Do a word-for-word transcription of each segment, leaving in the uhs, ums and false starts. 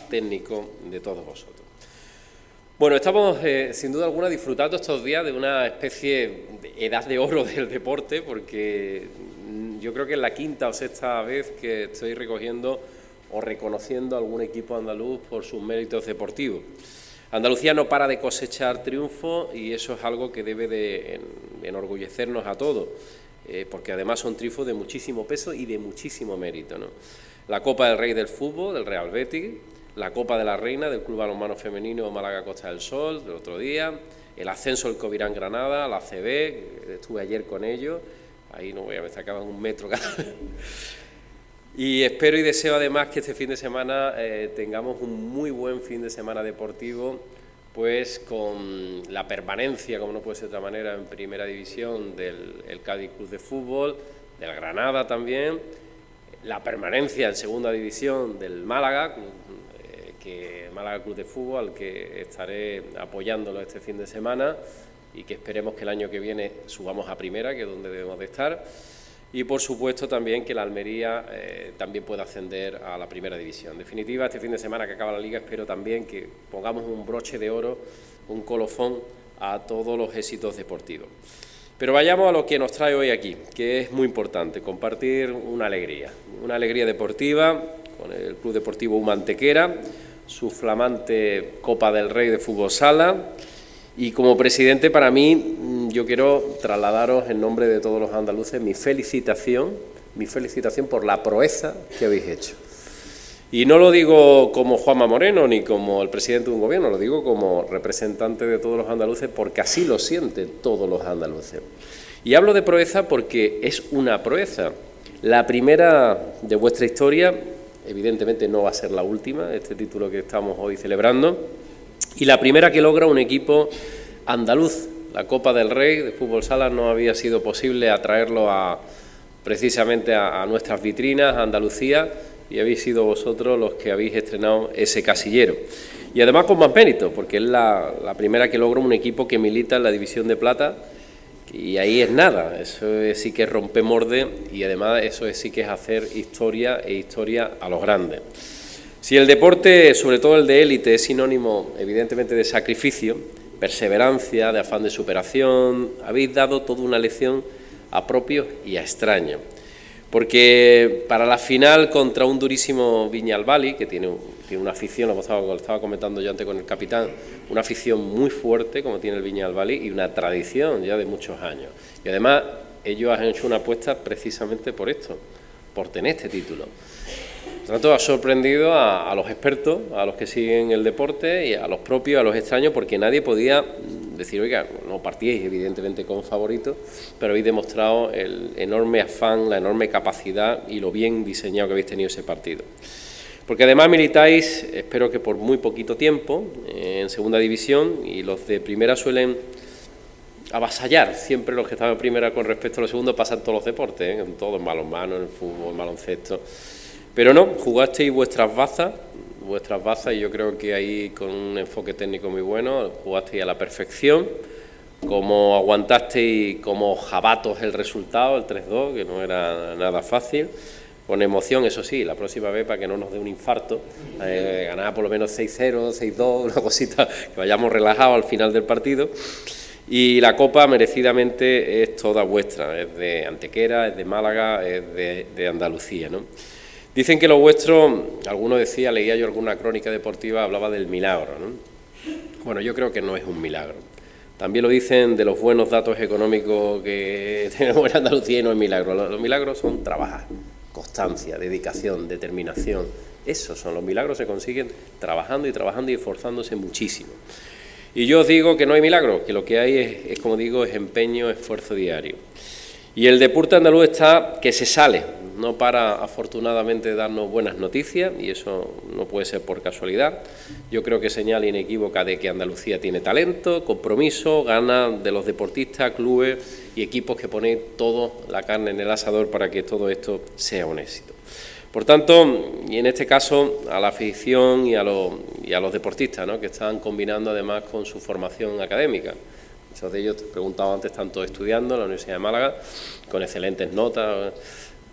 técnico de todos vosotros. Bueno, estamos eh, sin duda alguna disfrutando estos días de una especie de edad de oro del deporte, porque yo creo que es la quinta o sexta vez que estoy recogiendo o reconociendo a algún equipo andaluz por sus méritos deportivos. Andalucía no para de cosechar triunfos y eso es algo que debe de enorgullecernos a todos, eh, porque además son triunfos de muchísimo peso y de muchísimo mérito, ¿no? La Copa del Rey del fútbol, del Real Betis, la Copa de la Reina del Club Balonmano Femenino Málaga Costa del Sol, del otro día, el ascenso del Covirán Granada, la A C B, estuve ayer con ellos, ahí no voy a ver, sacaban un metro cada vez. Y espero y deseo además que este fin de semana eh, tengamos un muy buen fin de semana deportivo, pues con la permanencia, como no puede ser de otra manera, en Primera División del el Cádiz Club de Fútbol, del Granada también, la permanencia en Segunda División del Málaga, eh, que Málaga Club de Fútbol, al que estaré apoyándolo este fin de semana y que esperemos que el año que viene subamos a Primera, que es donde debemos de estar. Y por supuesto también que la Almería eh, también pueda ascender a la Primera División. En definitiva, este fin de semana que acaba la Liga espero también que pongamos un broche de oro, un colofón a todos los éxitos deportivos. Pero vayamos a lo que nos trae hoy aquí, que es muy importante, compartir una alegría, una alegría deportiva con el Club Deportivo Humantequera, su flamante Copa del Rey de Fútbol Sala. Y como presidente, para mí, yo quiero trasladaros en nombre de todos los andaluces mi felicitación, mi felicitación por la proeza que habéis hecho. Y no lo digo como Juanma Moreno ni como el presidente de un gobierno, lo digo como representante de todos los andaluces porque así lo sienten todos los andaluces. Y hablo de proeza porque es una proeza. La primera de vuestra historia, evidentemente no va a ser la última, este título que estamos hoy celebrando, y la primera que logra un equipo andaluz. La Copa del Rey de Fútbol Sala no había sido posible atraerlo a, precisamente a, a nuestras vitrinas, a Andalucía, y habéis sido vosotros los que habéis estrenado ese casillero. Y además con más mérito, porque es la, la primera que logra un equipo que milita en la División de Plata, y ahí es nada, eso es, sí que es rompemorde, y además eso es, sí que es hacer historia e historia a los grandes. Si el deporte, sobre todo el de élite, es sinónimo evidentemente de sacrificio, perseverancia, de afán de superación, habéis dado toda una lección a propios y a extraños. Porque para la final contra un durísimo Viñalbali, que tiene, tiene una afición, lo estaba, lo estaba comentando yo antes con el capitán, una afición muy fuerte como tiene el Viñalbali y una tradición ya de muchos años. Y además ellos han hecho una apuesta precisamente por esto, por tener este título. Por tanto, ha sorprendido a, a los expertos, a los que siguen el deporte y a los propios, a los extraños, porque nadie podía decir, oiga, no partíais evidentemente con favoritos, pero habéis demostrado el enorme afán, la enorme capacidad y lo bien diseñado que habéis tenido ese partido. Porque además militáis, espero que por muy poquito tiempo, en Segunda División, y los de Primera suelen avasallar, siempre los que están en Primera con respecto a los segundos pasan todos los deportes, ¿eh? En todo, en balonmano, en el fútbol, en baloncesto. Pero no, jugasteis vuestras bazas, vuestras bazas y yo creo que ahí con un enfoque técnico muy bueno, jugasteis a la perfección, como aguantasteis como jabatos el resultado, el tres dos, que no era nada fácil, con emoción, eso sí, la próxima vez para que no nos dé un infarto, eh, ganar por lo menos seis cero, seis dos, una cosita, que vayamos relajados al final del partido. Y la Copa merecidamente es toda vuestra, es de Antequera, es de Málaga, es de, de Andalucía, ¿no? Dicen que lo vuestro, alguno decía, leía yo alguna crónica deportiva, hablaba del milagro, ¿no? Bueno, yo creo que no es un milagro. También lo dicen de los buenos datos económicos que tenemos en Andalucía y no es milagro. Los milagros son trabajar, constancia, dedicación, determinación. Esos son los milagros, se consiguen trabajando y trabajando y esforzándose muchísimo. Y yo os digo que no hay milagro, que lo que hay es, es como digo, es empeño, esfuerzo diario. Y el deporte andaluz está que se sale, no para afortunadamente darnos buenas noticias, y eso no puede ser por casualidad. Yo creo que es señal inequívoca de que Andalucía tiene talento, compromiso, ganas de los deportistas, clubes y equipos que ponen toda la carne en el asador para que todo esto sea un éxito. Por tanto, y en este caso, a la afición y a los, y a los deportistas, ¿no?, que están combinando además con su formación académica. Muchos de ellos, te he preguntado antes, están todos estudiando en la Universidad de Málaga, con excelentes notas.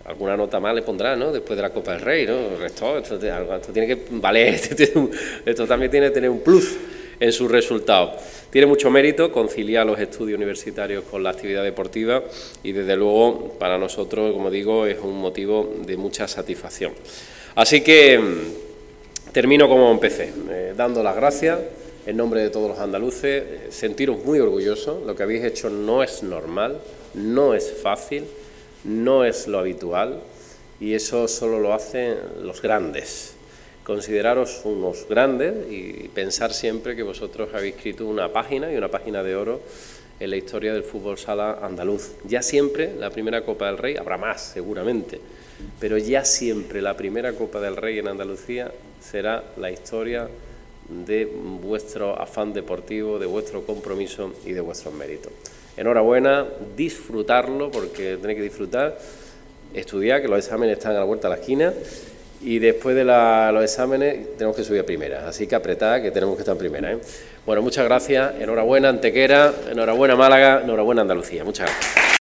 alguna nota más le pondrá, ¿no? Después de la Copa del Rey, ¿no? Esto, esto, esto tiene que valer, esto, tiene un, esto también tiene que tener un plus en sus resultados. Tiene mucho mérito conciliar los estudios universitarios con la actividad deportiva y, desde luego, para nosotros, como digo, es un motivo de mucha satisfacción. Así que termino como empecé, eh, dando las gracias en nombre de todos los andaluces, eh, sentiros muy orgullosos. Lo que habéis hecho no es normal, no es fácil, no es lo habitual, y eso solo lo hacen los grandes. Consideraros unos grandes y pensar siempre que vosotros habéis escrito una página, y una página de oro, en la historia del fútbol sala andaluz. Ya siempre la primera Copa del Rey, habrá más seguramente, pero ya siempre la primera Copa del Rey en Andalucía será la historia de vuestro afán deportivo, de vuestro compromiso y de vuestros méritos. Enhorabuena, disfrutarlo, porque tenéis que disfrutar, estudiar, que los exámenes están a la vuelta de la esquina, y después de la, los exámenes tenemos que subir a primera, así que apretad, que tenemos que estar en primera, ¿eh? Bueno, muchas gracias, enhorabuena Antequera, enhorabuena Málaga, enhorabuena Andalucía, muchas gracias.